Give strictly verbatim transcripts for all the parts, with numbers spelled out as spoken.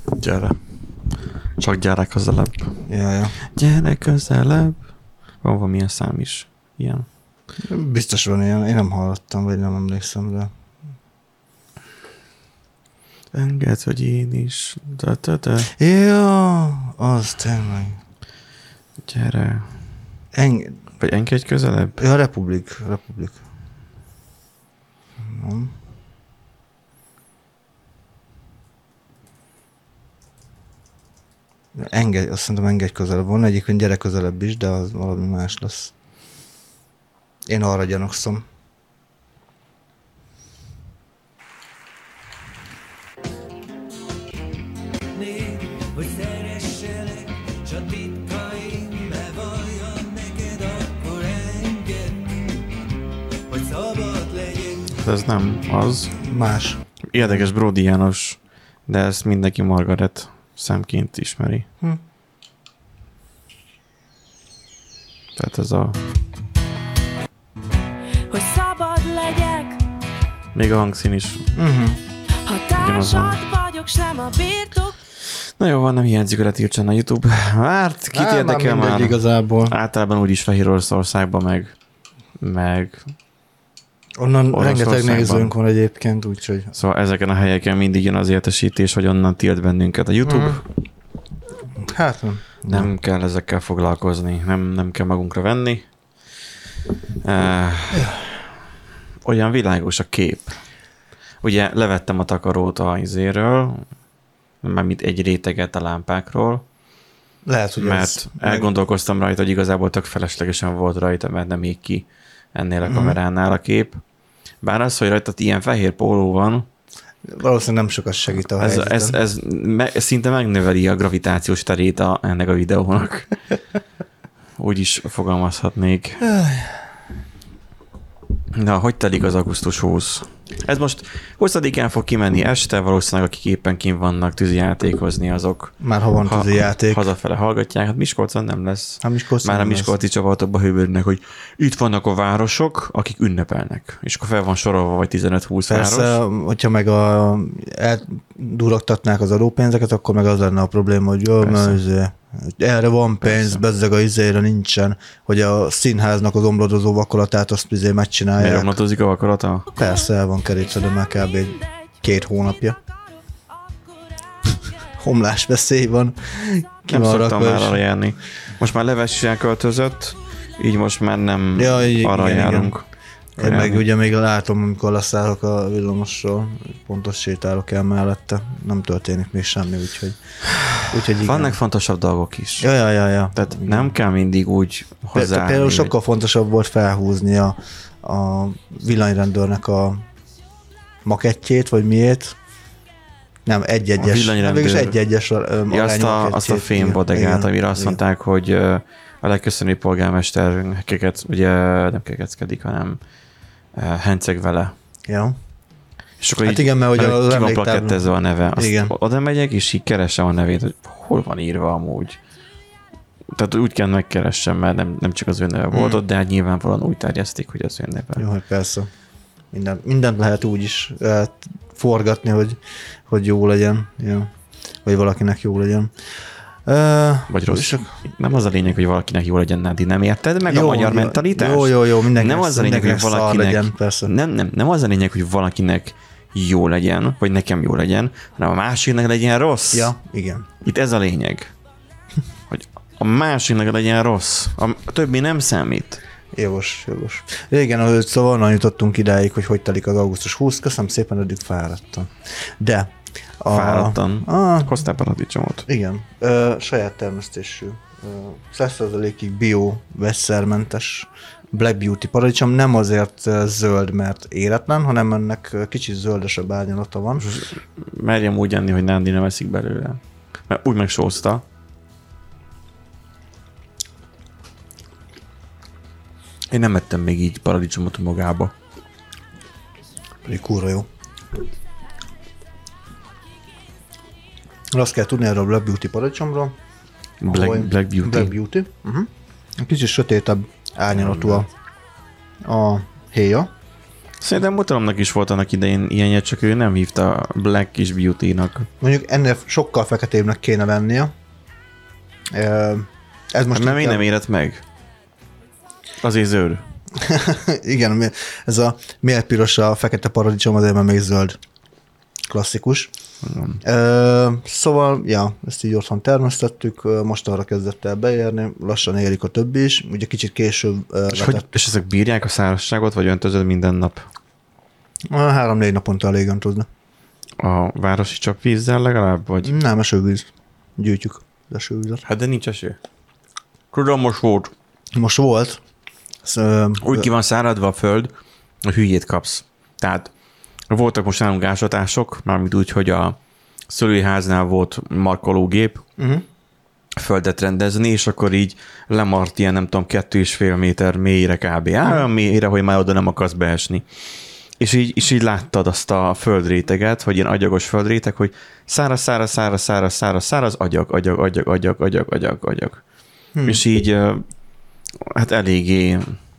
Gyere. Csak gyere közelebb. Ja, ja. Gyere közelebb. Van valamilyen szám is. Ilyen. Biztos van ilyen. Én nem hallottam, vagy nem emlékszem, de... Engedd, hogy én is. Da, da, da. Ja, az tényleg. Gyere. Eng... Vagy engedj közelebb? Ja, Republik. Republik. Nem. Engedj, azt mondom, engedj közelebb. Van egyébként gyere közelebb is, de az valami más lesz. Én arra gyanakszom. Hogy szeresselek, s a titkaim bevalljam neked, akkor engedd, hogy szabad legyek. Ez nem az. Más. Érdekes Bródi János, de ezt mindenki Margaret szemként ismeri. Hm. Tehát ez a... Hogy szabad legyek, Még a hangszín is. Uh-huh. ha társad vagyok, s nem a birtok. Na jó, van, nem hiányzik a letiltsen a YouTube. Hát, kit Á, érdekel már? már? Igazából. Általában úgyis Fehér Oroszországban, meg, meg... Onnan rengeteg Oroszországban. nézőnk van egyébként, úgyhogy... Szóval ezeken a helyeken mindig jön az értesítés, hogy onnan tilt bennünket a YouTube. Mhm. Hát nem. Nem kell ezekkel foglalkozni, nem, nem kell magunkra venni. Uh, olyan világos a kép. Ugye levettem a takarót a izéről, mármint egy réteget a lámpákról, Lehet, hogy mert ez elgondolkoztam rajta, hogy igazából tök feleslegesen volt rajta, mert nem ég ki ennél a kameránál a kép. Bár az, hogy rajta ilyen fehér póló van, valószínűleg nem sokat segít a ez, helyzeten. ez, ez, me, ez szinte megnöveli a gravitációs terét a, ennek a videónak. Úgy is fogalmazhatnék. Na, hogy telik az augusztus huszadik? Ez most huszadikán fog kimenni este, valószínűleg akik éppen kint vannak tűzijátékozni, azok Már ha van tűzi játék. hazafele hallgatják. Hát Miskolcon nem lesz. Hát Miskolcon Már a nem lesz. miskolci csapatokban hőbörnek, hogy itt vannak a városok, akik ünnepelnek. És akkor fel van sorolva, vagy tizenöt-húsz Persze, város. hogyha meg a, eldurogtatnák az adópénzeket, akkor meg az lenne a probléma, hogy jó, mert izé, erre van pénz, Persze. bezzeg a izére nincsen, hogy a színháznak az omladozó vakolatát azt izé Miért megcsinálják. omlatozik a vakarata? Persze, el van kerítve, de már kb. két hónapja. Homlásveszély van. Ki Nem van szoktam rakva már is. arra járni. Most már Levessel elköltözött, így most már nem Ja, igen, arra igen, járunk. Én meg ugye még látom, amikor leszállok a villamosról, pontos sétálok el mellette, nem történik még semmi, úgyhogy, úgyhogy igen. Vannak fontosabb dolgok is. Ja, ja, ja, ja. Tehát nem kell mindig úgy hozzá. Például sokkal fontosabb volt felhúzni a, a villanyrendőrnek a makettjét, vagy miért. Nem, egy-egyes. A villanyrendőr. Végülis egy-egyes Ja, azt, a, azt a fémbodegát, amire azt mondták, hogy ö, a legköszönőbb polgármester keket, ugye nem kekeckedik, hanem ö, henceg vele. Ja. És akkor Hát így, igen, mert ugye mert az ki van emléktábla- plakettezve a neve. Azt Igen. oda megyek, és így keresem a nevét, hogy hol van írva amúgy. Tehát úgy kell megkeressem, mert nem, nem csak az ő neve volt Hmm. ott, de hát nyilvánvalóan úgy terjesztik, hogy az ő neve. Jó, hogy persze. Minden, mindent lehet úgy is uh, forgatni, hogy, hogy jó legyen. Ja. Vagy valakinek jó legyen. Uh, Vagy rossz. és- Nem az a lényeg, hogy valakinek jó legyen, Nádi, nem érted meg Jó, a magyar jó, mentalitást? Jó, jó, jó, mindenkinek, Nem az a lényeg, hogy mindenkinek szar valakinek, legyen, persze. nem, nem, nem az a lényeg, hogy valakinek jó legyen, vagy nekem jó legyen, hanem a másiknak legyen rossz. Ja, igen. Itt ez a lényeg. Hogy a másiknak legyen rossz. A többi nem számít. Jogos, jogos. Régen, ahogy szóval onnan jutottunk idáig, hogy hogy telik az augusztus huszadik. Köszönöm szépen, eddig fáradtam. De a... Fáradtan. A, Hoztál paradicsomot. igen. Ö, saját termesztésű. száz százalékig bio, vegyszermentes Black Beauty paradicsom. Nem azért zöld, mert éretlen, hanem ennek kicsit zöldesebb árnyalata van. Merjem úgy enni, hogy Nándi nem eszik belőle. Mert úgy megsózta. Én nem ettem még így paradicsomot magába. Pedig kurva jó. Azt kell tudni erről a Black Beauty paradicsomról. Black, ahol- Black Beauty. Black Beauty. Uh-huh. Kicsit sötétebb árnyalatú a, a héja. Szerintem Mutalomnak is volt annak idején ilyenje, csak ő nem hívta Black is Beauty-nak. Mondjuk ennél sokkal feketébbnek kéne lennie. Ö, Ez most Hát mert még inkább- nem érett meg. Azért zöld. Igen, ez a mélpiros, a fekete paradicsom, azért már még zöld. Klasszikus. Ö, szóval, ja, ezt így otthon termesztettük, most arra kezdett el beérni, lassan érik a többi is, ugye kicsit később ö, És, hogy, vetett. és ezek bírják a szárazságot, vagy öntözöd minden nap? Három-négy naponta elég öntözni. A városi csapvízzel legalább, vagy? Nem, esővíz. Gyűjtjük az esővizet. Hát de nincs eső. Tudom, most volt. Most volt. Ez, ö, Úgy ki van száradva a föld, hogy hülyét kapsz. Tehát voltak most nálunk ásatások, mármint úgy, hogy a szülőháznál volt markológép, uh-huh. földet rendezni, és akkor így lemart ilyen, nem tudom, kettő és fél méter mélyre kb. Olyan mélyre, hogy már oda nem akarsz beesni. És így, és így láttad azt a földréteget, hogy ilyen agyagos földréteg, hogy száraz, száraz, száraz, száraz, száraz, száraz, agyag, agyag, agyag, agyag, agyag, agyag, agyag. Hmm. És így ö, hát eléggé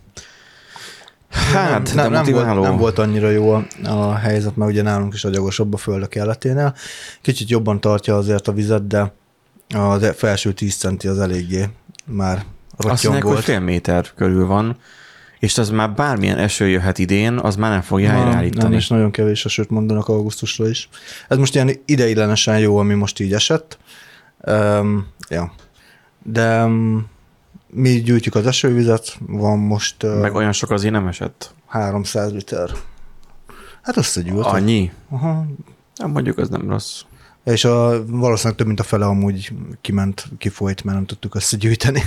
hát nem, nem, demotiváló. volt, nem volt annyira jó a, a helyzet, mert ugye nálunk is agyagosabb a föld a kelleténél. Kicsit jobban tartja azért a vizet, de a felső tíz centi az eléggé már Azt rottyom mondják, hogy volt. fél méter körül van, és az már bármilyen eső jöhet idén, az már nem fogja Nem, helyreállítani. nem, és nagyon kevés esőt mondanak augusztusra is. Ez most ilyen ideiglenesen jó, ami most így esett. Um, ja. De um, mi gyűjtjük az esővizet, van most uh, Meg olyan sok azért nem esett. háromszáz liter. Hát összegyűlt. Annyi? Aha. Nem, mondjuk az nem rossz. És a, valószínűleg több mint a fele amúgy kiment, kifolyt, mert nem tudtuk összegyűjteni.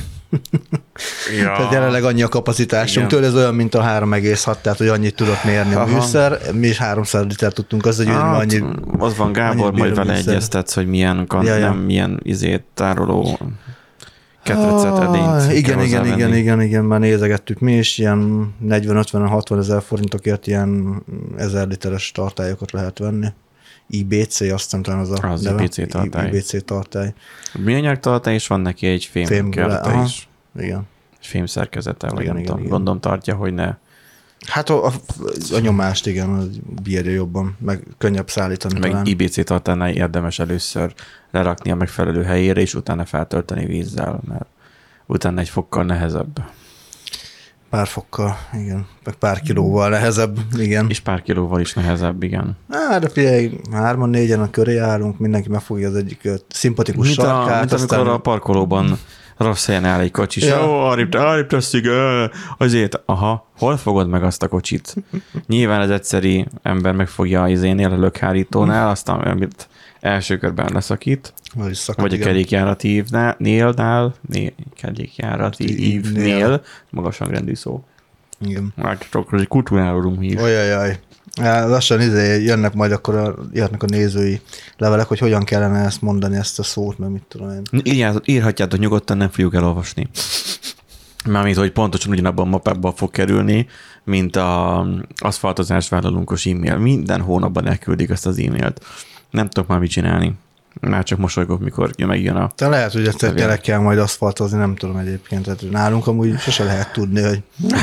Ja. Tehát jelenleg annyi a kapacitásunk tőle, ez olyan, mint a három egész hat, tehát hogy annyit tudott mérni a Aha. műszer, mi is háromszáz liter tudtunk összegyűjteni, Hát, annyi... az van Gábor, annyit majd bír a vele műszer. egyeztetsz, hogy milyen, kan, Ja, ja. nem milyen izét tároló ketrecet, edényt Ah, kell igen, igen, hozzávenni. igen, igen, igen, már nézegettük mi is, ilyen negyven ötven hatvan ezer forintokért ilyen ezer literes tartályokat lehet venni. I B C, azt hiszem talán az a Az neve. I B C tartály. I B C tartály. Műanyag tartály, és van neki egy fém, Fém- kerete aha. is. Igen. Fém szerkezete, vagy Igen, nem igen, tudom, igen. gondolom tartja, hogy ne. Hát a, a, a nyomást, igen, az bírja jobban, meg könnyebb szállítani Meg talán. I B C tartálynál érdemes először lerakni a megfelelő helyére, és utána feltölteni vízzel, mert utána egy fokkal nehezebb. Pár fokkal, igen. Meg pár kilóval nehezebb, igen. És pár kilóval is nehezebb, igen. Á, de figyelj, hárman, négyen a köré állunk, mindenki megfogja az egyik ö, szimpatikus Mint, a, sarkát, mint amikor aztán... a parkolóban rossz helyen áll egy kocsi, és Ja. ó, arrébb, arrébb tesszük, ö, azért, aha, hol fogod meg azt a kocsit? Nyilván az egyszeri ember megfogja az izénél, a lökhárítónál, aztán amit első körben leszakít, Vagy, szakad, vagy a igen. kerékjárati ívnál, nélnál, né, kerékjárati Ívnél. ívnél, magas hangrendű szó. Igen. Hát csak egy kultúrálódunk hív. Ojajaj. Á, lassan izé, jönnek majd akkor a, jönnek a nézői levelek, hogy hogyan kellene ezt mondani, ezt a szót, mert mit tudom én. Írjátok, írhatjátok nyugodtan, nem fogjuk elolvasni. Mármint, hogy pontosan ugyanabban a mapában fog kerülni, mint a aszfaltozás vállalunkos e-mail. Minden hónapban elküldik ezt az e-mailt. Nem tudok már mit csinálni. Már csak mosolygok, mikor megjön a... De lehet, hogy egyszer Igen. gyerek kell majd aszfaltozni, nem tudom egyébként. Tehát nálunk amúgy sose lehet tudni, hogy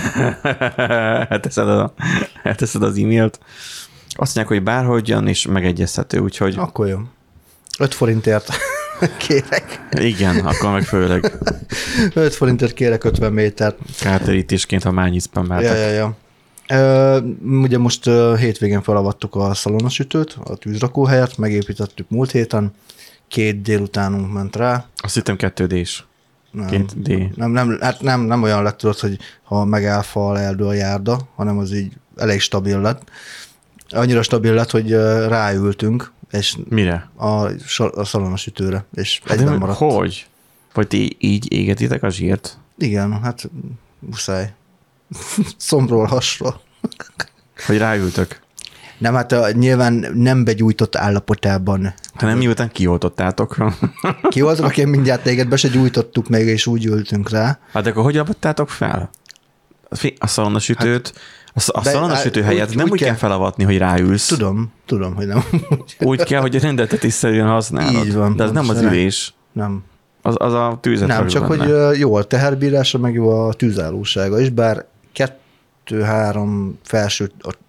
Elteszed, a, elteszed az e-mailt. Azt mondják, hogy bárhogyan is megegyezhető, úgyhogy akkor jó. öt forintért kérek. igen, akkor meg főleg öt forintért kérek ötven métert. kártérítésként, ha mányi spammeltek. Ja, ja, ja. Ö, ugye most ö, hétvégén felavattuk a szalonasütőt, a tűzrakóhelyet, megépítettük múlt héten, két délutánunk ment rá. Azt hittem kettő D-s. Nem, Két D. nem, nem, hát nem, nem olyan lett, tudod, hogy ha megállfal, eldől a járda, hanem az így elég stabil lett. Annyira stabil lett, hogy ö, ráültünk, és Mire? a, so- a szalonasütőre, és Hát egyben de maradt. hogy? Vagy ti így égetitek a zsírt? Igen, hát muszáj. Szombról hasról. Hogy ráültök? Nem, hát a, nyilván nem begyújtott állapotában. Ha nem miután kioltottátok. Ki volt, aki mindjárt téged be se gyújtottuk még, és úgy ültünk rá. Hát akkor hogy avattátok fel? A szalonasütőt, a, a de- szalonasütő úgy- helyet nem úgy úgy kell kell- felavatni, hogy ráülsz. Tudom, tudom, hogy nem. Úgy kell, hogy rendeltetésszerűen használod. Így van, De az nem az pontosan. ülés. nem. Az, az a tűzet Nem, rak csak benne. hogy ö, jó a teherbírása, meg jó a tűzállósága is, bár kettő-három felső, a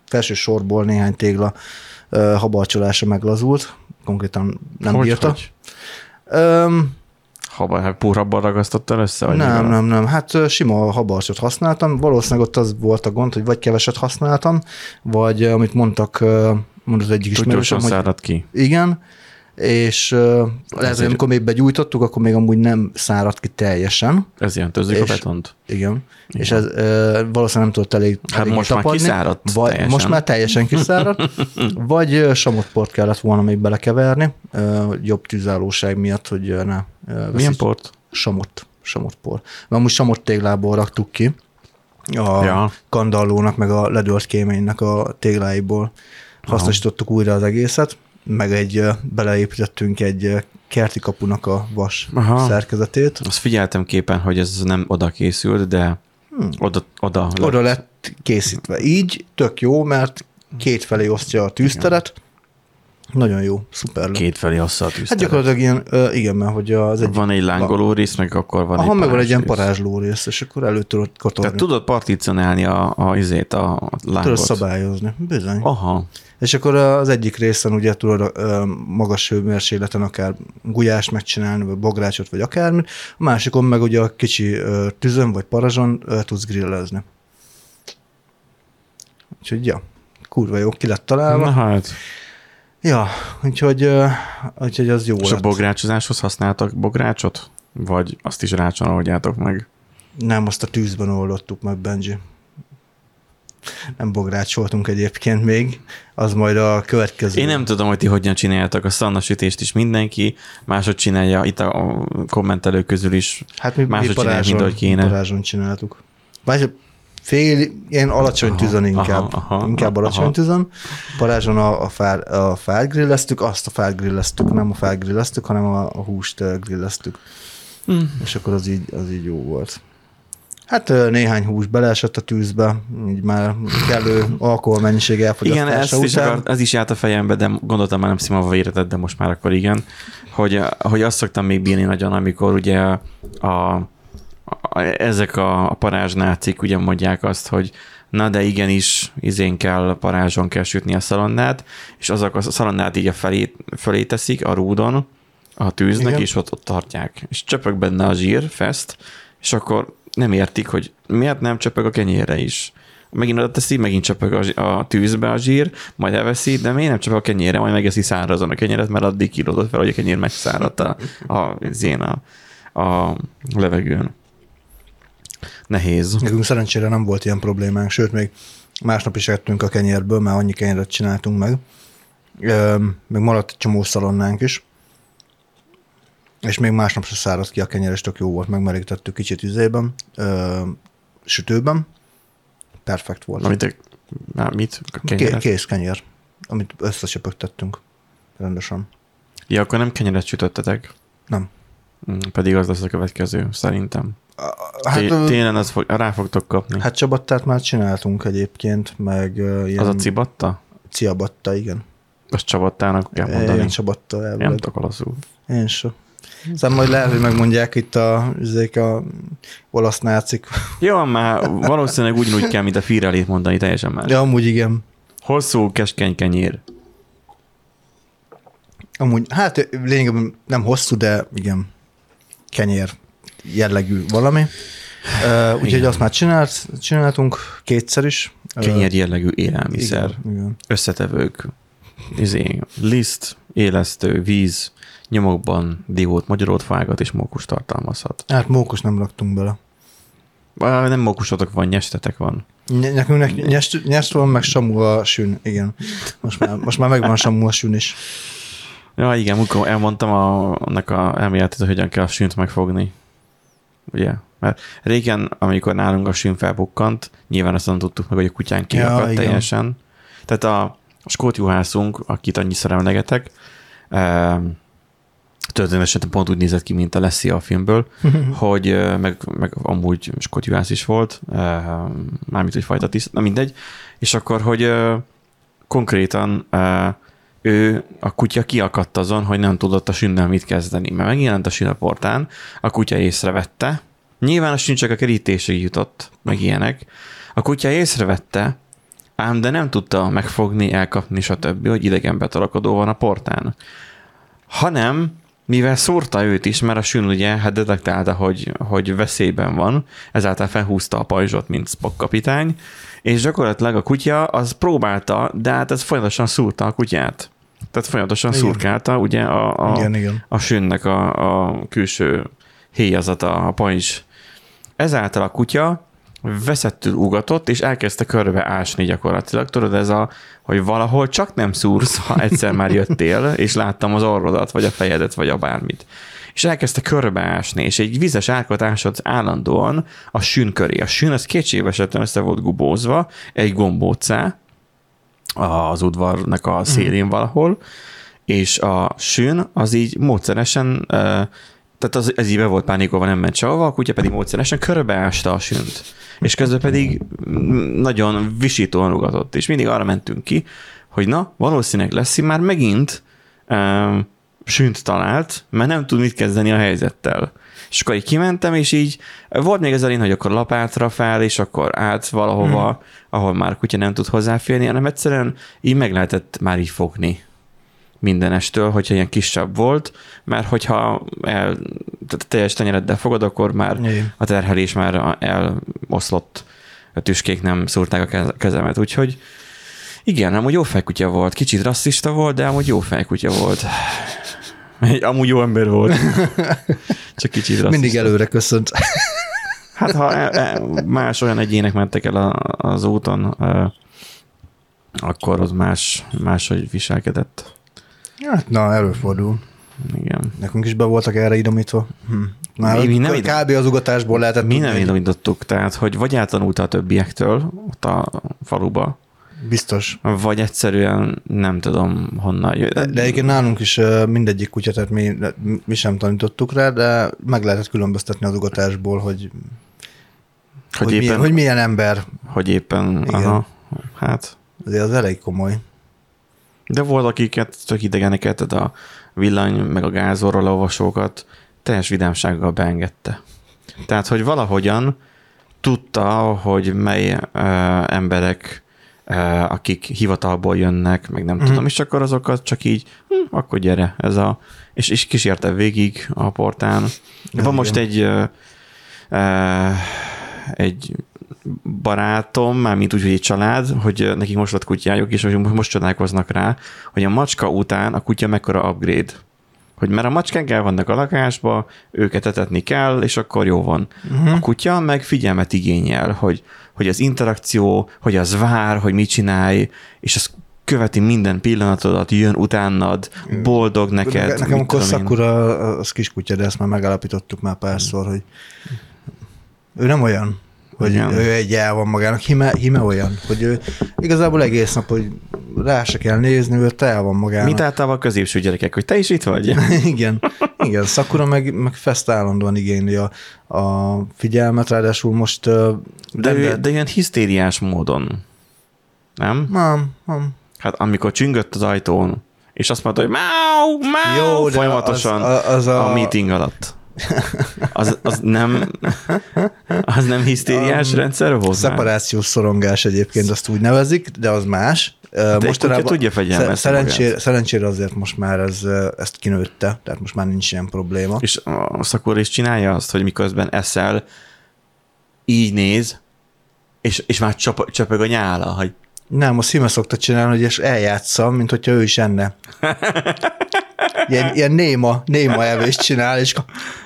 felső sorból néhány tégla ö, habarcsolása meglazult, konkrétan nem Hogy, bírta. hogy? Öm, Habar, hát púrabban ragasztottál össze? Vagy nem, mivel? nem, nem. Hát ö, sima habarcsot használtam. Valószínűleg ott az volt a gond, hogy vagy keveset használtam, vagy ö, amit mondtak, ö, mondott egyik ismerősöm, Tudjósan hogy szárad ki. igen, és uh, lehet, hogy Ezért- amikor még begyújtottuk, akkor még amúgy nem száradt ki teljesen. Ez ilyen tőzik a És- betont. Igen. Igen. És ez uh, valószínűleg nem tudott elég Hát elég most már tapadni, kiszáradt vagy, teljesen. Most már teljesen kiszáradt. Vagy uh, samotport kellett volna még belekeverni, uh, jobb tűzállóság miatt, hogy uh, ne. Uh, Milyen veszíts- port? Samot. Samottpor. Mert amúgy samott téglából raktuk ki. A Ja. kandallónak, meg a ledőlt kéménynek a tégláiból hasznosítottuk újra az egészet, meg egy ö, beleépítettünk egy ö, kerti kapunak a vas Aha. szerkezetét. Azt figyeltem képen, hogy ez nem oda készült, de Hmm. oda, oda, lett. Oda lett készítve. Így tök jó, mert kétfelé osztja a tűzteret. Nagyon jó, szuper lett. Kétfelé ossza a Hát tűzteret. gyakorlatilag ilyen, ö, igen, mert hogy az egy... Van egy lángoló rész, meg akkor van Aha, egy meg van egy ilyen parázs rész. parázsló rész, és akkor elő tudod kotorni. Tehát tudod particionálni a, a, izét, a Tudod lángot. szabályozni. Bizony. Aha. És akkor az egyik részen ugye tudod ö, magas hőmérsékleten akár gulyást megcsinálni, vagy bográcsot, vagy akármit, a másikon meg ugye a kicsi ö, tüzön, vagy parazson ö, tudsz grillezni. Úgyhogy ja, kurva jó, ki lett találva. Na hát. Ja, úgyhogy, ö, úgyhogy az jó És a lett. bográcsozáshoz használtak bográcsot? Vagy azt is rácson oldjátok meg? Nem, azt a tűzben oldottuk meg, Benji. Nem bográcsoltunk egyébként még, az majd a következő. Én nem tudom, hogy ti hogyan csináljátok a szannasütést is mindenki, máshogy csinálja itt a kommentelők közül is. Hát mi, mi máshogy csinálják, mint parázson, ahogy kéne. parázson csináltuk. Vagy fél, ilyen alacsony Aha, tűzön inkább. aha, aha, inkább alacsony aha. tűzön. Parázson a, a, fár, a fát grilleztük, azt a fát grilleztük, nem a fát grilleztük, hanem a, a húst ö, grilleztük. Mm. És akkor az így, az így jó volt. Hát ö, néhány hús beleesett a tűzbe, így már kellő alkoholmennyiség Igen, elfogyasztása ez is, után. akar, ez is járt a fejembe, de gondoltam már nem szívom a véretet, de most már akkor igen, hogy, hogy azt szoktam még bírni nagyon, amikor ugye a, a, ezek a, a parázsnácik ugye mondják azt, hogy na de igenis, izén kell, parázson kell sütni a szalonnát, és azok a szalonnát így a felé, felé teszik a rúdon, a tűznek, Igen. és ott, ott tartják. És csöpög benne a zsír, fest, és akkor nem értik, hogy miért nem csöpög a kenyérre is. Megint oda teszi, megint csöpög a, zsí- a tűzbe a zsír, majd elveszi, de miért nem csöpög a kenyérre, majd megeszi szárazon a kenyeret, mert addig kilódott fel, hogy a kenyér megszáradt a, a, zén a, a levegőn. Nehéz. Nekünk szerencsére nem volt ilyen problémánk, sőt, még másnap is ettünk a kenyérből, mert annyi kenyeret csináltunk meg. Ö, még maradt egy csomó szalonnánk is. És még másnap se száradt ki a kenyér, és tök jó volt, megmelegítettük kicsit üzében, ö, sütőben. Perfekt volt. Amit, már mit? A Ké- kenyeret? kész kenyér, amit összecsöpögtettünk rendesen. Ja, akkor nem kenyeret sütöttetek. Nem. Mm, Pedig az lesz a következő, szerintem. Hát, Té- ö, Télen az fog, rá fogtok kapni. hát csabattát már csináltunk egyébként, meg ö, ilyen Az a cibatta? ciabatta, igen. Az csabattának kell mondani. Ilyen csabatta Én elvileg. nem tudok olaszul. Én sem. Aztán majd lehet, hogy megmondják itt a, ezek a olasz nácik. Jó, már valószínűleg ugyanúgy kell, mint a firelét mondani, teljesen más. De amúgy igen. Hosszú, keskeny kenyér. Amúgy, hát lényegében nem hosszú, de igen, kenyér jellegű valami. Uh, úgyhogy Igen. azt már csinált, csináltunk kétszer is. Kenyér jellegű élelmiszer. Igen, igen. Összetevők. Izé, liszt, élesztő, víz, nyomokban diót, magyarótfágat és mókus tartalmazhat. Hát mókus nem raktunk bele. Á, Nem mókusotok van, nyestetek van. Ny- Nekünk nek- nyest, nyest van, meg samu a sün, igen. Most már, most már megvan samu a sün is. Ja, igen, amikor elmondtam a, annak a elméletet, hogy hogyan kell a sünt megfogni. Ugye? Mert régen, amikor nálunk a sün felbukkant, nyilván azt nem tudtuk meg, hogy a kutyán kiakadt igen. teljesen. Tehát a, a skót juhászunk, akit annyiszor emlegetek, um, történetesen pont úgy nézett ki, mint a Lassie a filmből, hogy ö, meg, meg amúgy skót juhász is volt, uh, mármint, hogy fajta tiszt, na mindegy, és akkor, hogy uh, konkrétan uh, ő, a kutya kiakadt azon, hogy nem tudott a sünnel mit kezdeni, mert megjelent a sün a portán, a kutya észrevette, nyilván a sün csak a kerítésig jutott, meg ilyenek, a kutya észrevette, ám de nem tudta megfogni, elkapni, stb., hogy idegen betarakodó van a portán. Hanem, mivel szórta őt is, mert a sün ugye hát detektálta, hogy, hogy veszélyben van, ezáltal felhúzta a pajzsot, mint Spock kapitány, és gyakorlatilag a kutya az próbálta, de hát ez folyamatosan szúrta a kutyát. Tehát folyamatosan igen. szurkálta ugye a, a, igen, igen. a sünnek a, a külső héjazata, a pajzs. Ezáltal a kutya veszettül ugatott, és elkezdte körbe ásni gyakorlatilag. Tudod, ez a, hogy valahol csak nem szúrsz, ha egyszer már jöttél, és láttam az orrodat, vagy a fejedet, vagy a bármit. És elkezdte körbe ásni, és egy vizes árkot ásott állandóan a sün köré. A sün az kétségbe esetten össze volt gubózva, egy gombóccá az udvarnak a szélén valahol, és a sün az így módszeresen, tehát az, ez így be volt pánikolva, nem ment sehova, a kutya pedig módszeresen körbeásta a sünt. És közben pedig nagyon visítóan ugatott, és mindig arra mentünk ki, hogy na, valószínűleg lesz már megint um, sünt talált, mert nem tud mit kezdeni a helyzettel. És akkor így kimentem, és így volt még az elén, hogy akkor lapátra fel, és akkor át valahova, hmm. ahol már kutya nem tud hozzáférni, hanem egyszerűen így meg lehetett már így fogni mindenestől, hogyha ilyen kisebb volt, mert hogyha el, tehát teljes tenyereddel fogod, akkor már igen. a terhelés már eloszlott, a tüskék nem szúrták a kezemet, úgyhogy igen, amúgy jó fejkutya volt, kicsit rasszista volt, de amúgy jó fejkutya volt. Amúgy jó ember volt. Csak kicsit rasszista. Mindig előre köszönt. Hát ha más olyan egyének mentek el az úton, akkor az más, máshogy viselkedett. Hát na, előfordul. Igen. Nekünk is be voltak erre idomítva. Hm. Már mi, mi nem kb. Az ugatásból lehetett. Mi nem idomítottuk, tehát hogy vagy eltanulta a többiektől ott a faluba. Biztos. Vagy egyszerűen nem tudom honnan jött. De, de egyébként nálunk is mindegyik kutya, tehát mi, mi sem tanítottuk rá, de meg lehetett különböztetni az ugatásból, hogy, hogy, hogy, éppen, milyen, hogy milyen ember. Hogy éppen, igen. Aha, hát. Azért az elég komoly. De volt, akiket tök idegeneket, tehát a villany, meg a gázorra leolvasókat teljes vidámsággal beengedte. Tehát, hogy valahogyan tudta, hogy mely uh, emberek, uh, akik hivatalból jönnek, meg nem mm. tudom, és akkor azokat csak így, hm, akkor gyere, ez a, és, és kísérte végig a portán. Ja, van most egy uh, uh, egy barátom, mármint úgy, hogy egy család, hogy nekik most lett kutyájuk, és most csodálkoznak rá, hogy a macska után a kutya mekkora upgrade. Hogy mert a macskák el vannak a lakásba, őket etetni kell, és akkor jó van. Uh-huh. A kutya meg figyelmet igényel, hogy, hogy az interakció, hogy az vár, hogy mit csinálj, és az követi minden pillanatodat, jön utánad, boldog neked. Ne, nekem a Kosszakura az kiskutya, de ezt már megállapítottuk már párszor, hogy ő nem olyan, hogy igen. ő egy el van magának, hime, hime olyan, hogy ő igazából egész nap, hogy rá se kell nézni, ő el van magának. Mint általában a középső gyerekek, hogy te is itt vagy? igen, igen, Sakura meg, meg Fest állandóan igényli a, a figyelmet, ráadásul most... De, rendelt... ő, de ilyen hisztériás módon, nem? Nem, nem. Hát amikor csüngött az ajtón, és azt mondta, hogy máu, máu, jó, folyamatosan az, az a... a meeting alatt. Az, az nem az nem hisztériás um, rendszer volt? Szeparációs szorongás egyébként, azt úgy nevezik, de az más. De mostanában tudja fegyelmezni szerencsére, szerencsére azért most már ez, ezt kinőtte, tehát most már nincs ilyen probléma. És a Sakura is csinálja azt, hogy miközben eszel, így néz, és, és már csap, csapög a nyála, hogy nem, azt Hime szokta csinálni, hogy és eljátszam, mint hogyha ő is enne. Ilyen, ilyen néma, néma evést csinál, és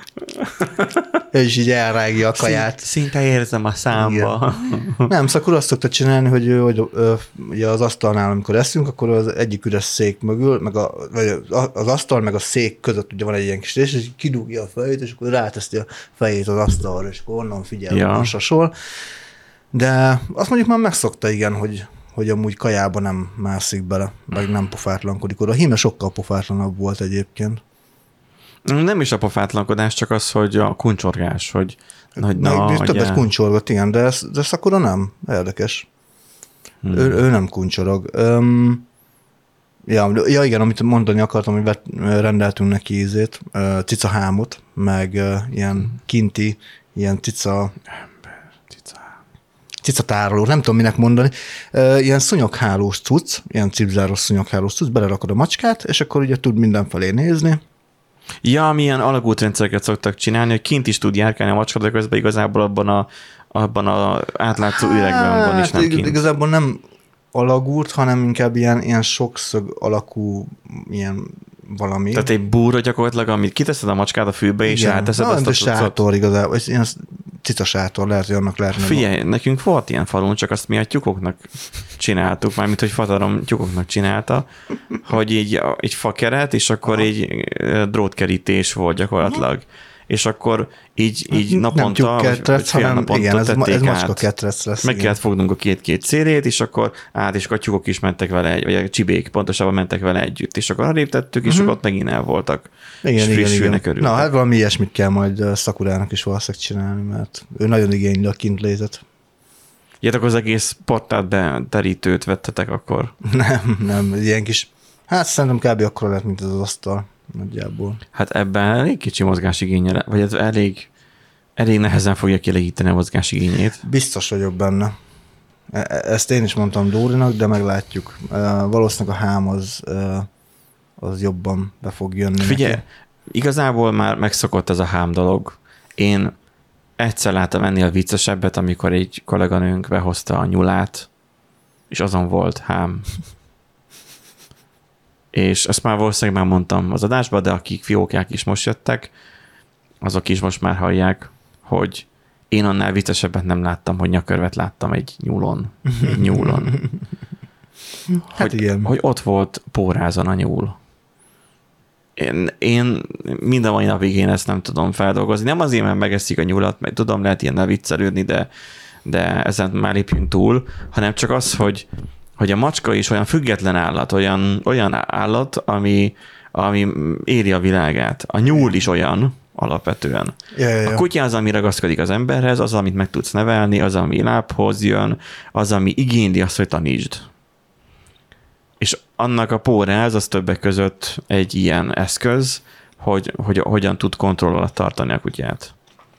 ő is így elrágja a kaját. Szint, szinte érzem a számba. Igen. Nem, Sakura azt szokta csinálni, hogy, ő, hogy ö, ugye az asztalnál, amikor eszünk, akkor az egyik üres szék mögül, meg a, vagy az asztal meg a szék között ugye van egy ilyen kis rész, és kidugja a fejét, és akkor ráteszti a fejét az asztalra, és akkor onnan figyel, ja. hogy sasol. De azt mondjuk már megszokta, igen, hogy hogy amúgy kajába nem mászik bele, meg nem pofátlankodik oda. A Hime sokkal pofátlanabb volt egyébként. Nem is a pofátlankodás, csak az, hogy a kuncsorgás, hogy, hogy na, meg, többet ugye... kuncsorgott, igen, de, de Sakura nem. Érdekes. Hmm. Ő, ő nem kuncsorog. Um, ja, ja, igen, amit mondani akartam, hogy vet, rendeltünk neki ízét, uh, cica hámot, meg uh, ilyen kinti, ilyen cica... cicatároló, nem tudom minek mondani, ilyen szúnyoghálós cucc, ilyen cipzáros szúnyoghálós cucc, belerakod a macskát, és akkor ugye tud mindenfelé nézni. Ja, milyen alagútrendszereket szoktak csinálni, hogy kint is tud járkálni a macska, de közben igazából abban a, abban a átlátszó üregben van, és nem kint. Igazából nem alagút, hanem inkább ilyen, ilyen sokszög alakú ilyen valami. Tehát egy búra gyakorlatilag, amit kiteszed a macskát a fűbe, és ráteszed azt a cuccot. Sátor igazából, ez ilyen cica sátor, lehet, hogy annak lehetne. Figyelj, nekünk volt ilyen falun, csak azt mi a tyúkoknak csináltuk, mármint, hogy fatarom tyúkoknak csinálta, hogy így egy fakeret, és akkor Aha. így drótkerítés volt gyakorlatilag. Aha. És akkor így, így naponta, vagy fél naponta igen, ez, tették ez át. Ketrec lesz. Meg igen. kellett fognunk a két-két szélét, és akkor át, és akkor a tyúkok is mentek vele, egy, vagy a csibék pontosabban mentek vele együtt, és akkor arrébb tettük, és uh-huh. akkor ott megint el voltak. Igen, és igen, igen. Örültek. Na, hát valami ilyesmit kell majd Szakurának is valószínűleg csinálni, mert ő nagyon igényli a kintlétet. Ilyet akkor az egész portát beterítőt vettetek akkor? Nem, nem, ilyen kis, hát szerintem kb. Akkora lett, mint ez az asztal. Nagyjából. Hát ebben elég kicsi mozgásigénye, vagy ez elég, elég nehezen fogja kielégíteni a mozgásigényét. Biztos vagyok benne. Ezt én is mondtam Dórinak, de meglátjuk. Valószínűleg a hám az, az jobban be fog jönni. Figyelj, neki. Igazából már megszokott ez a hám dolog. Én egyszer láttam ennél viccesebbet, amikor egy kolléganőnk behozta a nyulát, és azon volt hám. És ezt már valószínűleg már mondtam az adásban, de akik fiókják is most jöttek, azok is most már hallják, hogy én annál viccesebbet nem láttam, hogy nyakörvet láttam egy nyúlon. Egy nyúlon. Hát hogy, igen. hogy ott volt pórázon a nyúl. Én, én minden mai napig én ezt nem tudom feldolgozni. Nem azért, mert megeszik a nyúlat, mert tudom, lehet ilyennel viccelődni, de, de ezen már lépjünk túl, hanem csak az, hogy hogy a macska is olyan független állat, olyan, olyan állat, ami, ami éri a világát. A nyúl is olyan alapvetően. Ja, ja, ja. A kutya az, ami ragaszkodik az emberhez, az, amit meg tudsz nevelni, az, ami lábhoz jön, az, ami igényli azt, hogy tanítsd. És annak a póráz az többek között egy ilyen eszköz, hogy, hogy hogyan tud kontroll alatt tartani a kutyát.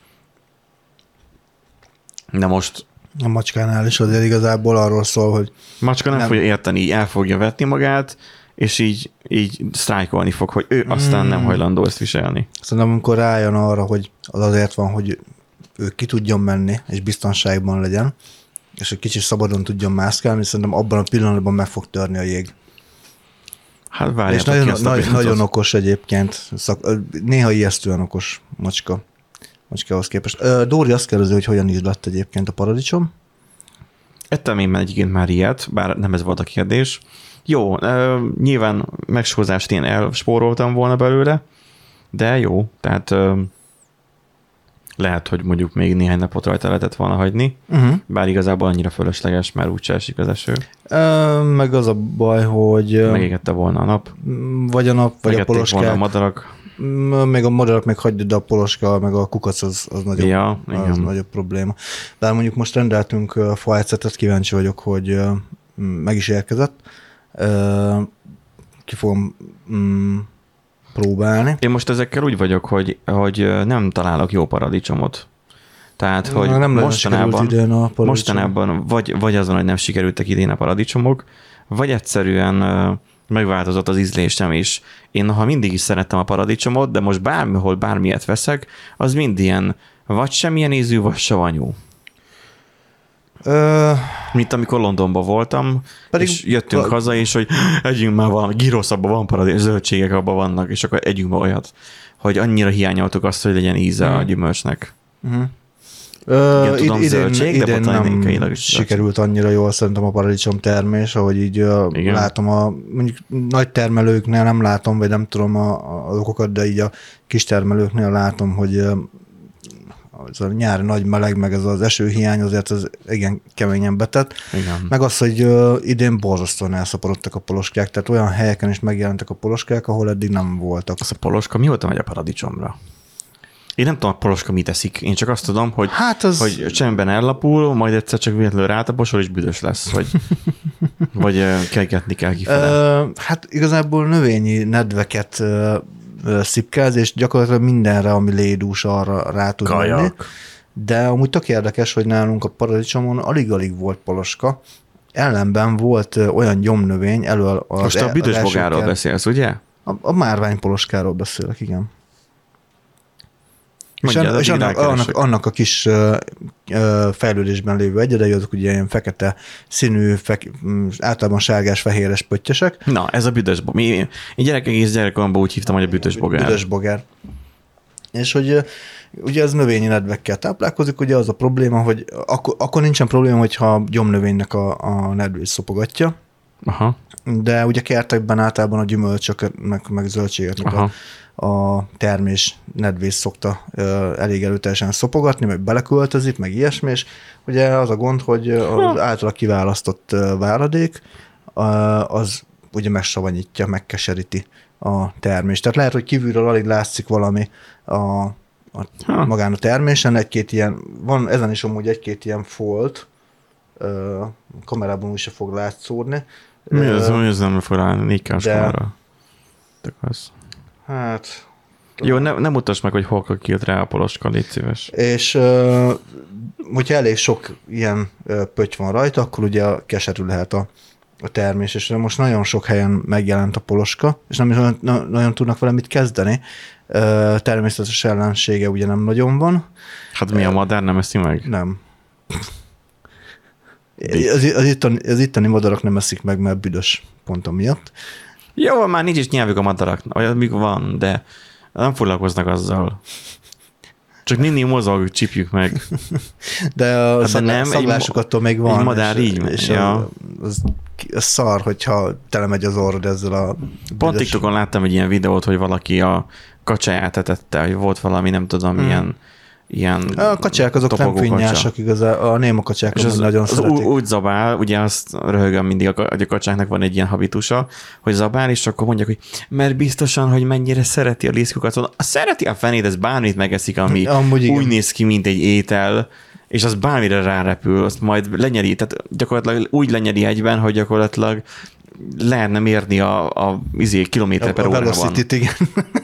De most a macskánál is azért igazából arról szól, hogy macska nem, nem fogja érteni, így el fogja vetni magát, és így, így sztrájkolni fog, hogy ő aztán mm. nem hajlandó ezt viselni. Szerintem amikor rájön arra, hogy az azért van, hogy ő ki tudjon menni, és biztonságban legyen, és egy kicsit szabadon tudjon mászkálni, szerintem abban a pillanatban meg fog törni a jég. Hát várjátok és nagyon, ki ezt a nagy, nagyon okos egyébként, szak, néha ijesztően okos macska. Macskához képest. Dóri azt kérdezi, hogy hogyan ízlett egyébként a paradicsom. Ettem én egyébként már ilyet, bár nem ez volt a kérdés. Jó, nyilván megsózást én elspóroltam volna belőle, de jó, tehát lehet, hogy mondjuk még néhány napot rajta lehetett volna hagyni, uh-huh. bár igazából annyira fölösleges, mert úgyse esik az eső. Meg az a baj, hogy... Megégette volna a nap. Vagy a nap, vagy a poloskák. Volna a madarak. Még a madarak meg hagyja, de a poloska, meg a kukac az, az, nagyobb, ja, az nagyobb probléma. Bár mondjuk most rendeltünk faecetet, kíváncsi vagyok, hogy meg is érkezett. Ki fogom mm, próbálni. Én most ezekkel úgy vagyok, hogy, hogy nem találok jó paradicsomot. Tehát, hogy nem mostanában, idén a mostanában vagy, vagy azon, hogy nem sikerültek idén a paradicsomok, vagy egyszerűen megváltozott az ízlésem is. Én ha mindig is szerettem a paradicsomot, de most bármihol bármilyet veszek, az mind ilyen vagy semmilyen ízű, vagy savanyú. Ö... Mint amikor Londonban voltam, pedig és jöttünk val- haza, és hogy együnk már valami, gyrosz, abban van paradicsom, zöldségek abban vannak, és akkor együnk már olyat, hogy annyira hiányoltuk azt, hogy legyen íze hmm. a gyümölcsnek. Hmm. Ö, Igen, tudom, idén, zöldség, idén de nem sikerült annyira jól szerintem a paradicsom termés, ahogy így Igen. látom a mondjuk nagy termelőknél nem látom, vagy nem tudom a, a okokat, de így a kis termelőknél látom, hogy az a nyári nagy meleg, meg ez az esőhiány azért az igen keményen betett. Igen. Meg az, hogy idén borzasztóan elszaporodtak a poloskák, tehát olyan helyeken is megjelentek a poloskák, ahol eddig nem voltak. Az a poloska mióta megy a paradicsomra? Én nem tudom, a poloska mit eszik. Én csak azt tudom, hogy, hát az... hogy csendben ellapul, majd egyszer csak véletlenül rátaposol, és büdös lesz, vagy, vagy uh, kelgetni kell kifele. Uh, hát igazából növényi nedveket uh, szipkáz, és gyakorlatilag mindenre, ami lédús, arra rá tud menni. De amúgy tök érdekes, hogy nálunk a paradicsomon alig-alig volt poloska, ellenben volt ö, olyan gyomnövény elől az Most a el- büdös az első bogáról kert- beszélsz, ugye? A, a márványpoloskáról beszélek, igen. És, Mondjad, en, és addig annak, rákeresek. annak, annak a kis ö, ö, fejlődésben lévő egyedei, azok ugye ilyen fekete színű, fek, m, általában sárgás-fehéres pöttyösek. Mi Na, ez a büdös bogár. Mi, én gyerek egész gyerekkoromban úgy hívtam, hogy a büdös bogár. Büdös bogár. És hogy ö, ugye az növényi nedvekkel táplálkozik, ugye az a probléma, hogy akkor, akkor nincsen probléma, hogyha a gyomnövénynek a, a nedvét szopogatja, Aha, de ugye kertekben általában a gyümölcsöknek, meg zöldségeknek a, aha. a termés nedvés szokta ö, elég erőteljesen szopogatni, meg beleköltözik, meg ilyesmi, és ugye az a gond, hogy az általa kiválasztott ö, váladék ö, az ugye megsavanyítja, megkeseríti a termést. Tehát lehet, hogy kívülről alig látszik valami a, a Ha. magán a termésen, egy-két ilyen, van ezen is amúgy egy-két ilyen folt, ö, kamerában úgy se fog látszódni. Mi az, Ö, mi az nem fog állni, négy kás de- kamera. Tök az. Hát... Jó, ne, nem mutasd meg, hogy hol kilt rá a poloska, légy szíves. És ö, hogyha elég sok ilyen ö, pötty van rajta, akkor ugye keserű lehet a, a termés, és most nagyon sok helyen megjelent a poloska, és nem is nagyon, na- nagyon tudnak vele mit kezdeni. Ö, természetes ellensége ugye nem nagyon van. Hát mi a madár nem eszi meg? Nem. Az, az, itteni, az itteni madarak nem eszik meg, mert büdös pont amiatt. Jó, már nincs is nyelvük a madaraknak, olyan még van, de nem foglalkoznak azzal. Csak ninni mozog, csípjük meg. De a de szag, nem, szaglásuk egy- attól még van. egy madár és, így megy, és ja. az, az, az szar, hogyha telemegy az orrod ezzel a... Pont büdös- TikTokon láttam egy ilyen videót, hogy valaki a kacsáját etette, hogy volt valami, nem tudom, Hmm. ilyen, ilyen A kacsák azok nem topogó kacsa. finnyásak igazán, a néma kacsák És az, nagyon az szeretik. ú- úgy zabál, ugye azt röhögöm mindig, a- hogy a kacsáknak van egy ilyen habitusa, hogy zabál, és akkor mondják, hogy mert biztosan, hogy mennyire szereti a liszkukat. Mondom, szereti a fenét, ez bármit megeszik, ami Amúgy igen. úgy néz ki, mint egy étel, és az bármire rárepül, azt majd lenyeli, tehát gyakorlatilag úgy lenyeli egyben, hogy gyakorlatilag lehetne mérni a, a izé, kilométer A, per a órában. velocity-t, igen.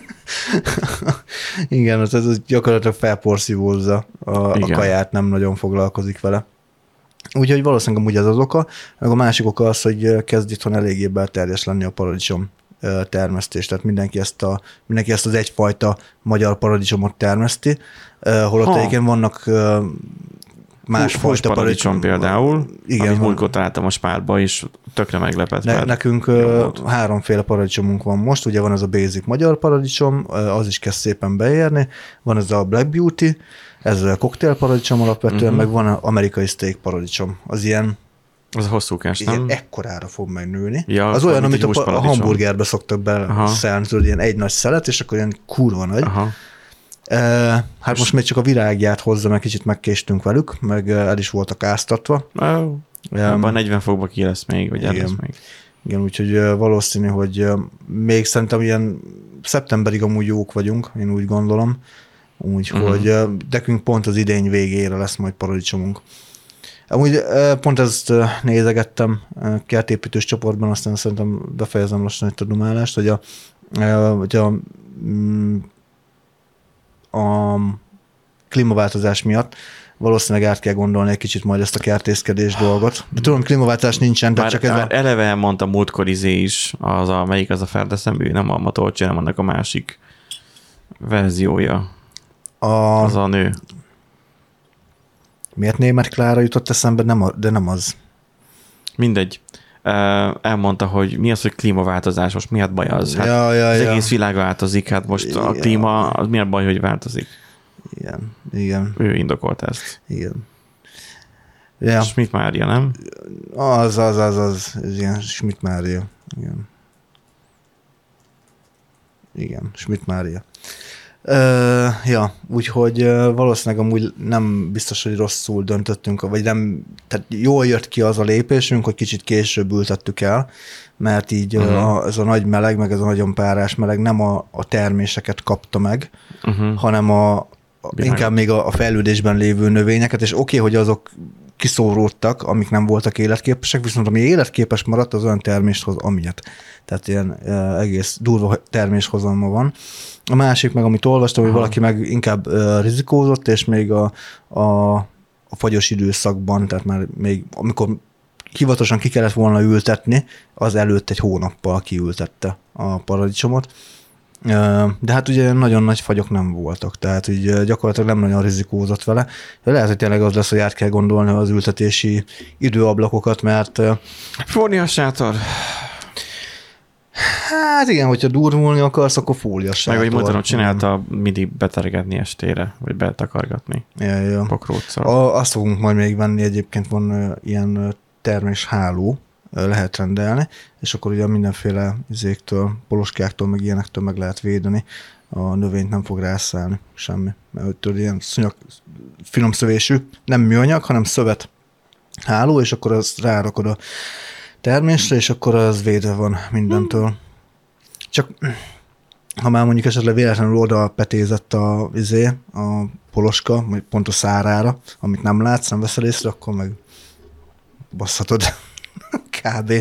Igen, az, az gyakorlatilag felporszívózza a, a Igen. kaját, nem nagyon foglalkozik vele. Úgyhogy valószínűleg amúgy ez az oka, meg a másik oka az, hogy kezd itthon eléggé belterjes lenni a paradicsom ö, termesztés, tehát mindenki ezt, a, mindenki ezt az egyfajta magyar paradicsomot termeszti, ö, holott Ha. egyébként vannak ö, másfajta Hús paradicsom például, igen, amit van. múltkor találtam a Spárba, és tökre meglepett. Ne, mert nekünk jó ö, volt. háromféle paradicsomunk van most, ugye van ez a basic magyar paradicsom, ö, az is kezd szépen beérni, van ez a Black Beauty, ez a cocktail paradicsom alapvetően, Mhm. meg van az amerikai steak paradicsom, az ilyen, Az a hosszúkás, ilyen nem? ekkorára fog megnőni. Ja, az akkor olyan, mint amit egy a, pa- a húsparadicsom. hamburgerbe szoktak beleszállni, tudod, ilyen egy nagy szelet, és akkor ilyen kurva nagy. Aha. E, hát most még csak a virágját hozza, meg kicsit megkéstünk velük, meg ö, el is voltak áztatva. Oh. Ja, Abban negyven fokba ki lesz még, vagy el Igen. lesz még. Igen, úgyhogy ö, valószínű, hogy ö, még szerintem ilyen szeptemberig amúgy jók vagyunk, én úgy gondolom. Úgyhogy uh-huh. nekünk pont az idény végére lesz majd paradicsomunk. Amúgy ö, pont ezt ö, nézegettem ö, kertépítős csoportban, aztán szerintem befejezem lassan itt a dumálást, hogy a, ö, hogy a, mm, a klímaváltozás miatt valószínűleg át kell gondolni egy kicsit majd ezt a kertészkedés dolgot. De tudom, klímaváltozás nincsen, tehát Már, csak ez már a... eleve mondta múltkor izé is, az a, melyik az a ferdeszemű, nem a Matolcsi, hanem annak a másik verziója. a Az a nő. miért Németh Klára jutott eszembe, nem a, de nem az. Mindegy. Ö, Elmondta, hogy mi az, hogy klímaváltozás, most miért baj az? Hát ja, ja, az ja. egész világ változik, hát most a Ja. klíma, az miért baj, hogy változik? Igen, igen, Ő indokolt ezt. igen. Ja, Schmidt Mária, nem? az, az, az, az, ez ilyen Schmidt Mária. Igen. Igen, Schmidt Mária. Uh, ja, úgyhogy uh, valószínűleg amúgy nem biztos, hogy rosszul döntöttünk, vagy nem, tehát jól jött ki az a lépésünk, hogy kicsit később ültettük el, mert így uh-huh. a, ez a nagy meleg, meg ez a nagyon párás meleg nem a, a terméseket kapta meg, Uh-huh. hanem a, a Világos. inkább még a, a fejlődésben lévő növényeket, és oké, okay, hogy azok kiszóródtak, amik nem voltak életképesek, viszont ami életképes maradt, az olyan terméshoz, amilyet. Tehát ilyen uh, egész durva terméshozama van. A másik meg, amit olvastam, hogy valaki meg inkább uh, rizikózott, és még a, a, a fagyos időszakban, tehát már még amikor hivatosan ki kellett volna ültetni, az előtt egy hónappal kiültette a paradicsomot. De hát ugye nagyon nagy fagyok nem voltak, tehát így gyakorlatilag nem nagyon rizikózott vele. Lehet, hogy tényleg az lesz, hogy át kell gondolni az ültetési időablakokat, mert... Fólia sátor. Hát igen, hogyha durvulni akarsz, akkor fólia sátor. Meg, hogy mondtam, csinálta mindig betergetni estére, vagy betakargatni. Ja, ja. Pokróccal. A, azt fogunk majd még venni, egyébként van uh, ilyen termésháló, lehet rendelni, és akkor ugye mindenféle izéktől, poloskáktól, meg ilyenektől meg lehet védeni. A növényt nem fog rászállni semmi. Mert tudod, ilyen szúnyog, finom szövésű, nem műanyag, hanem szövet háló, és akkor azt rárakod a termésre, és akkor az védve van mindentől. Csak ha már mondjuk esetleg véletlenül oda petézett a, izé, a poloska, vagy pont a szárára, amit nem látsz, nem veszel észre, akkor meg basszhatod. Kb.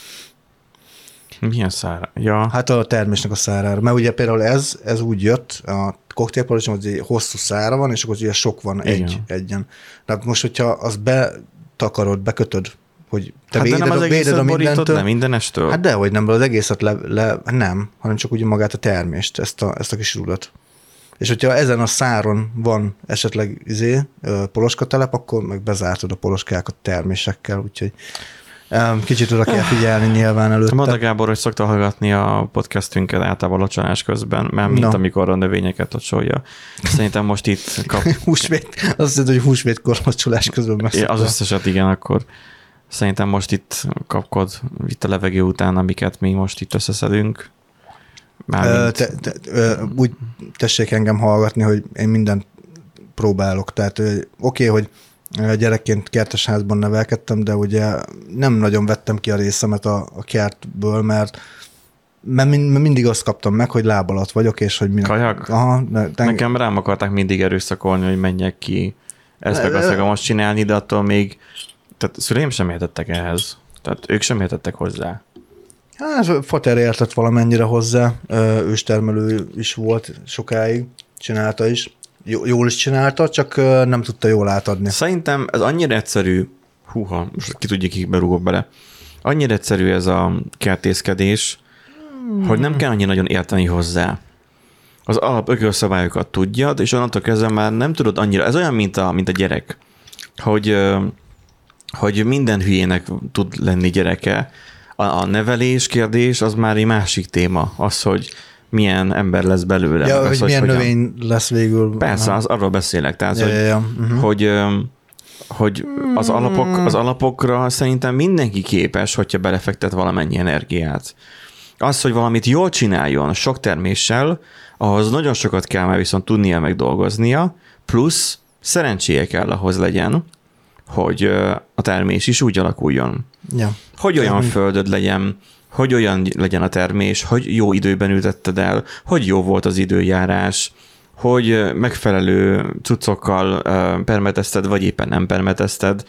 Milyen szára? Ja. Hát a termésnek a szárára. Mert ugye például ez, ez úgy jött, a koktélparadicsom, hogy hosszú szára van, és akkor ugye sok van egy, egyen. De most, hogyha azt betakarod, bekötöd, hogy te hát véded, nem az véded a mindentől. Nem mindenestől? Hát dehogy nem, az egészet le, le, nem, hanem csak ugye magát a termést, ezt a, ezt a kis rudat. És hogyha ezen a száron van esetleg izé, poloskatelep, akkor meg bezártod a poloskákat termésekkel, úgyhogy kicsit oda kell figyelni nyilván előtte. Mondta Gábor, hogy szokta hallgatni a podcastünket általában locsolás közben, mert mint no. amikor a növényeket locsolja. Szerintem most itt kap... húsvét, azt hiszed, hogy húsvétkor locsolás közben megszokta. Az összeset igen, akkor szerintem most itt kapkod itt a levegő után, amiket mi most itt összeszedünk. Ö, te, te, ö, úgy tessék engem hallgatni, hogy én mindent próbálok. Tehát oké, okay, hogy gyerekként kertesházban nevelkedtem, de ugye nem nagyon vettem ki a részemet a, a kertből, mert, mert mindig azt kaptam meg, hogy láb alatt vagyok, és hogy... Minek, Kajak? Aha, de, de, Nekem rám akarták mindig erőszakolni, hogy menjek ki. Ezt meg azt most csinálni, de attól még... Tehát szüleim sem értettek ehhez. Tehát ők sem értettek hozzá. Hát fater értett valamennyire hozzá. Őstermelő is volt sokáig, csinálta is. Jól is csinálta, csak nem tudta jól átadni. Szerintem ez annyira egyszerű, húha, most ki tudja, ki berúgok bele, annyira egyszerű ez a kertészkedés, hmm. hogy nem kell annyira nagyon érteni hozzá. Az alap ökölszabályokat tudjad, és onnantól kezdve már nem tudod annyira, ez olyan, mint a, mint a gyerek, hogy, hogy minden hülyének tud lenni gyereke. A, a nevelés kérdés az már egy másik téma, az, hogy milyen ember lesz belőle. Ja, az, hogy, hogy milyen hogyan... növény lesz végül. Persze, az, arról beszélek. Tehát, ja, hogy, ja, ja. Uh-huh. hogy, hogy az, alapok, az alapokra szerintem mindenki képes, hogyha belefektet valamennyi energiát. Az, hogy valamit jól csináljon, sok terméssel, ahhoz nagyon sokat kell már viszont tudnia megdolgoznia, plusz szerencséje kell ahhoz legyen, hogy a termés is úgy alakuljon. Ja. Hogy olyan ja, földöd legyen, hogy olyan legyen a termés, hogy jó időben ültetted el, hogy jó volt az időjárás, hogy megfelelő cuccokkal permetezted, vagy éppen nem permetezted.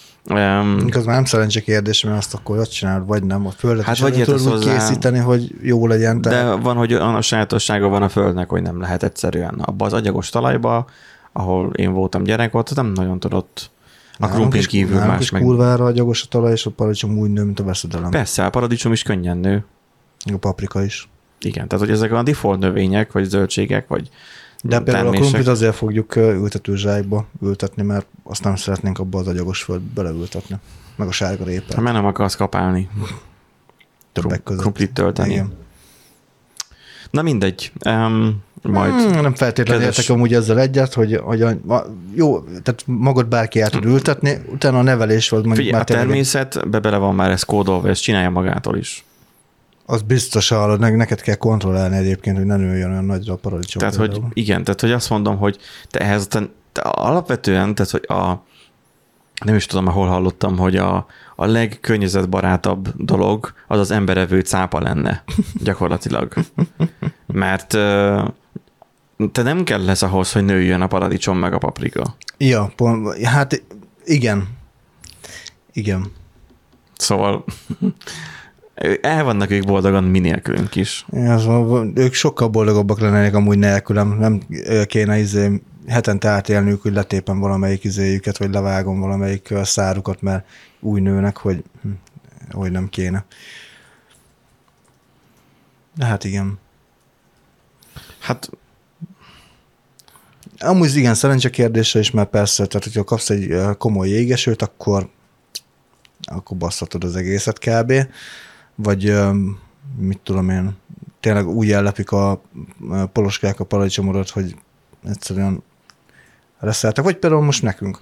Um, Igaz, már nem szerencsé kérdés, mert azt akkor ott csinálod, vagy nem. A földet hát is vagy tudod hozzá... készíteni, hogy jó legyen. De tehát... van, hogy a sajátossága van a földnek, hogy nem lehet egyszerűen. Abba az agyagos talajba, ahol én voltam gyerek, ott nem nagyon tudott a krumplin kívül más meg. Nálunk is kurvára agyagos a talaj, és a paradicsom úgy nő, mint a veszedelem. Persze, a paradicsom is könnyen nő. A paprika is. Igen, tehát hogy ezek a default növények, vagy zöldségek, vagy de például termések. A krumplit azért fogjuk ültetőzsákba ültetni, mert azt nem szeretnénk abba az agyagos földbe beleültetni. Meg a sárga répát. Hát mert nem akarsz kapálni. Többek között. Krumplit tölteni. Igen. Na mindegy. Um, majd hmm, nem feltétlenül kedves... értek amúgy ezzel egyet, hogy, hogy a, a, jó, tehát magad bárki el tud ültetni, utána a nevelés volt mondjuk Figyelj, már a természetbe bele van már ez kódolva, ezt csinálja magától is. Az biztos, hallod, neked kell kontrollálni egyébként, hogy ne nőjön olyan nagyra a paradicsom. Tehát, hogy igen, tehát, hogy azt mondom, hogy te ehhez te, te alapvetően, tehát, hogy a nem is tudom, hol hallottam, hogy a, a legkörnyezetbarátabb dolog az az emberevő cápa lenne, gyakorlatilag. Mert te nem kell lesz ahhoz, hogy nőjön a paradicsom meg a paprika. Ja, pont, hát igen. Igen. Szóval el vannak ők boldogan mi nélkülünk is. Ja, szóval ők sokkal boldogabbak lennének amúgy nélkülem. Nem kéne izé hetente átélniük, hogy letépem valamelyik izéjüket, vagy levágom valamelyik szárukat, mert új nőnek, hogy, hogy nem kéne. De hát igen. Hát amúgy igen, szerencse kérdése is, mert persze, tehát hogyha kapsz egy komoly jégesőt, akkor akkor basszhatod az egészet kb. Vagy mit tudom én, tényleg úgy ellepik a poloskák a paradicsomodat, hogy egyszerűen reszeltek. Vagy például most nekünk.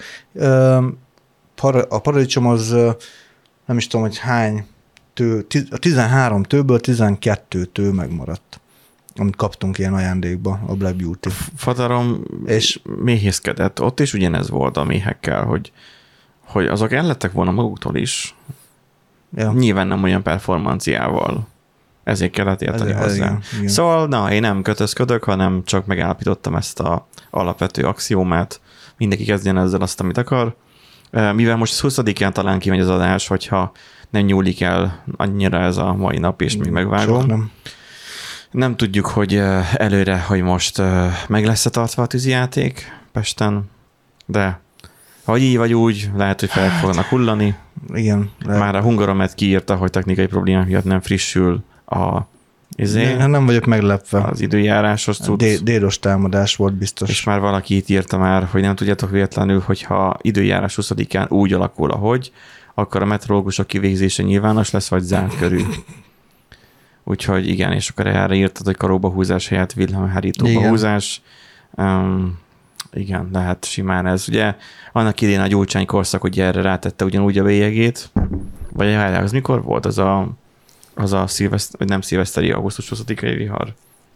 A paradicsom az nem is tudom, hogy hány tő, a tizenhárom tőből tizenkettő tő megmaradt, amit kaptunk ilyen ajándékba, a Black Beauty. Fadarom és méhészkedett. Ott is ugyanez volt a méhekkel, hogy, hogy azok ellettek volna maguktól is. Ja. Nyilván nem olyan performanciával. Ezért kellett érteni ez, hozzá. Igen, igen. Szóval, na, én nem kötözködök, hanem csak megállapítottam ezt a alapvető axiómát. Mindenki kezdjen ezzel azt, amit akar. Mivel most huszadikán talán kimegy az adás, hogyha nem nyúlik el annyira ez a mai nap, és még megvágom. Nem. nem tudjuk, hogy előre, hogy most meg lesz-e tartva a tűzijáték Pesten, de vagy így, vagy úgy, lehet, hogy fel fognak hullani. Igen. Lehet. Már a Hungaromet kiírta, hogy technikai problémák miatt nem frissül a izé, nem, nem vagyok meglepve. Az időjárásos cucc. Dédos támadás volt biztos. És már valaki itt írta már, hogy nem tudjátok véletlenül, hogyha időjárás huszadikán úgy alakul, ahogy, akkor a meteorológusok kivégzése nyilvános lesz, vagy zárt körül. Úgyhogy igen, és akkor erre írtad, hogy karóba húzás helyett villámhárítóba húzás. Um, igen, lehet simán ez. Ugye annak idén a Gyurcsány korszak ugye erre rátette ugyanúgy a bélyegét, vagy az mikor volt az a, az a szilveszter, vagy nem szilveszteri, augusztus huszadikai vihar?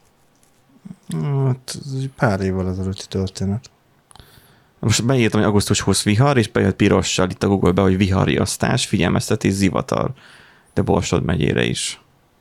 Hát pár évvel ezelőtti történet. Most beírtam, hogy augusztus huszadika vihar, és bejött pirossal itt a Google-be, hogy vihariasztás, figyelmeztetés, zivatar. De Borsod megyére is.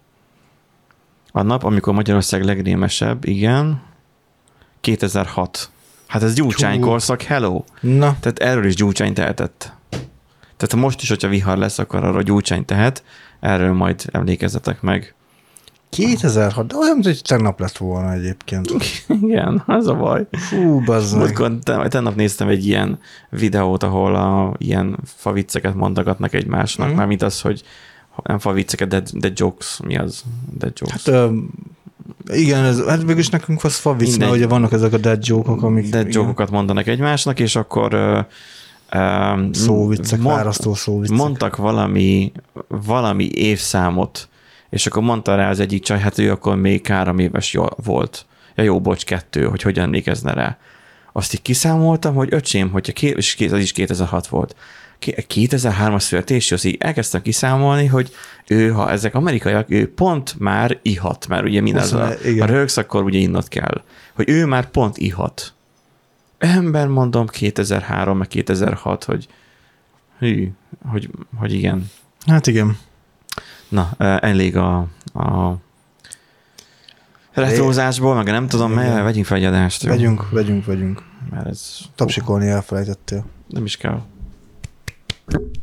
A nap, amikor Magyarország legrémesebb, igen, kétezer-hat. Hát ez Gyurcsány korszak, hello! Na. Tehát erről is Gyurcsány tehetett. Tehát most is, hogyha vihar lesz, akkor arra Gyurcsány tehet, erről majd emlékezzetek meg. kétezer-hat, de olyan, hogy tegnap lett volna egyébként. Igen, az a baj. Fú, bazzag. Tegnap néztem egy ilyen videót, ahol a, ilyen favicceket mondagatnak egymásnak, mm. mármint az, hogy nem favicceket, de, de jokes, mi az? Dead jokes. Hát uh, igen, ez, hát végülis nekünk az favic, mert ugye vannak ezek a dead joke-ok, amik... Dead joke-okat mondanak egymásnak, és akkor uh, um, szóviccek, mond, fárasztó szóviccek. Mondtak valami, valami évszámot, és akkor mondta rá az egyik csaj, hát ő akkor még három éves volt. Ja jó, bocs, kettő, hogy hogyan emlékezne rá. Azt így kiszámoltam, hogy öcsém, hogyha ké, és az is kétezer-hat volt. kétezer-hármas születésű, azt így elkezdtem kiszámolni, hogy ő, ha ezek amerikaiak, ő pont már ihat, mert ugye mindaz a, a rögsz, akkor ugye innot kell. Hogy ő már pont ihat. Ember mondom kétezer-három, meg kétezer-hat, hogy hű, hogy, hogy igen. Hát igen. Na, elég a, a retrózásból, meg nem tudom, mert vegyünk fel egy adást. Vegyünk, vegyünk, vegyünk. Mert ez... Tapsikolni elfelejtettél. Nem is kell.